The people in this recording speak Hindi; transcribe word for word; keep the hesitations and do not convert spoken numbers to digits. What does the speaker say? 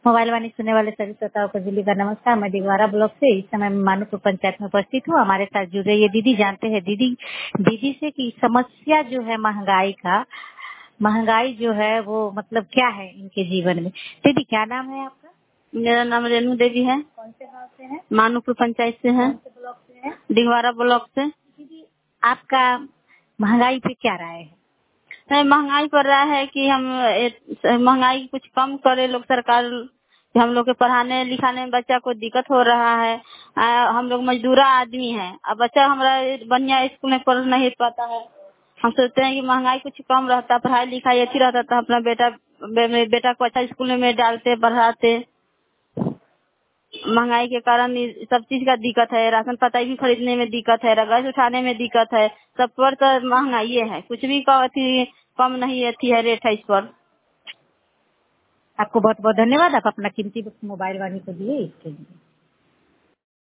मोबाइल वाणी सुनने वाले सभी श्रोताओं को दिल्ली का नमस्कार। मैं दिगवारा ब्लॉक से इस समय मानूपुर पंचायत में उपस्थित हूँ। हमारे साथ जुड़ रही है दीदी। जानते हैं दीदी दीदी से कि समस्या जो है महंगाई का महंगाई जो है वो मतलब क्या है इनके जीवन में। दीदी क्या नाम है आपका? मेरा नाम रेणु देवी है। कौन से गाँव से है? मानूपुर पंचायत से है। कौन से ब्लॉक से है? दिगवारा ब्लॉक से। दीदी आपका महंगाई पे क्या राय है? नहीं, महंगाई पर रहा है कि हम ए- महंगाई कुछ कम करे लोग सरकार, कि हम लोग के पढ़ाने लिखाने में बच्चा को दिक्कत हो रहा है। आ, हम लोग मजदूरा आदमी हैं, अब बच्चा हमारा बढ़िया स्कूल में पढ़ नहीं पाता है। हम सोचते हैं कि महंगाई कुछ कम रहता, पढ़ाई लिखाई अच्छी रहता तो अपना बेटा बे, बे, बेटा को अच्छा स्कूल में डालते पढ़ाते। महंगाई के कारण ये सब चीज का दिक्कत है, राशन पताई भी खरीदने में दिक्कत है, गैस उठाने में दिक्कत है, सब पर तो महंगाई है, कुछ भी का अथी कम नहीं अथी है रेट है इस पर। आपको बहुत बहुत धन्यवाद। आप अपना कीमती वक्त मोबाइल वाणी को दिए इसके लिए।